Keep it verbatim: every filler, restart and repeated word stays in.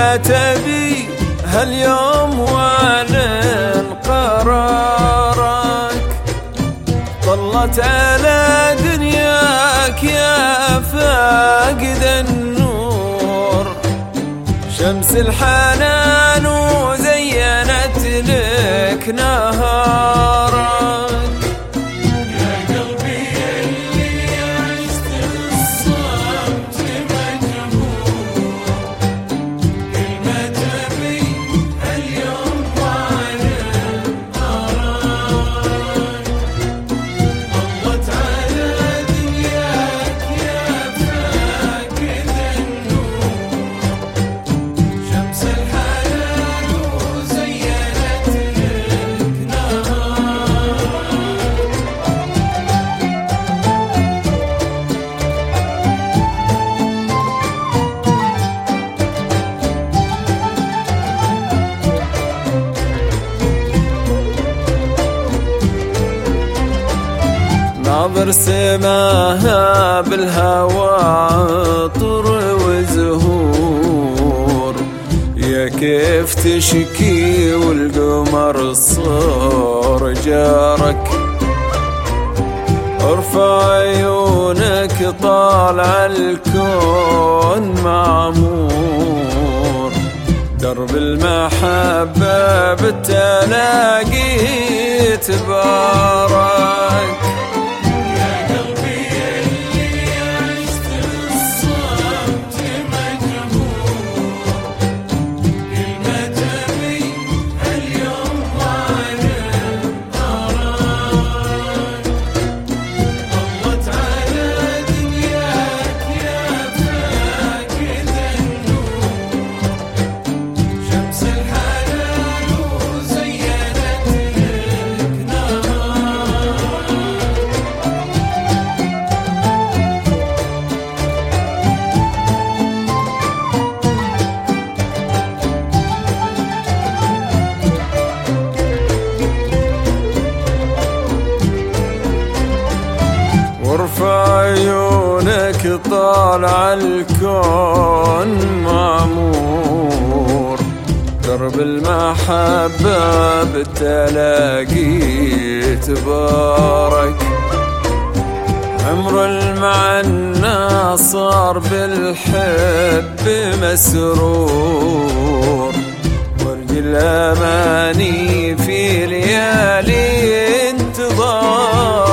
ما تبي هاليوم واعلن قرارك. طلت على دنياك يا فاقد النور شمس الحنان وزينت لك نهارك. ناظر سماها بالهوى عطر وزهور، يا كيف تشكي والقمر صار جارك. ارفع عيونك طالع الكون معمور، درب المحبة بالتلاقي تبارك. وارفع عيونك طالع الكون معمور، درب المحبة بالتلاقي تبارك. عمر المعنى صار بالحب مسرور، ورد الأماني في ليالي انتظار.